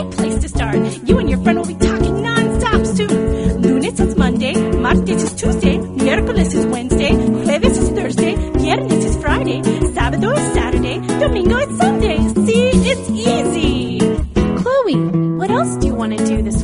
great place to start. You and your friend will be talking non-stop soon. Lunes is Monday, martes is Tuesday, miércoles is Wednesday, jueves is Thursday, viernes is Friday, sábado is Saturday, domingo is Sunday. See, it's easy. Chloe, what else do you want to do this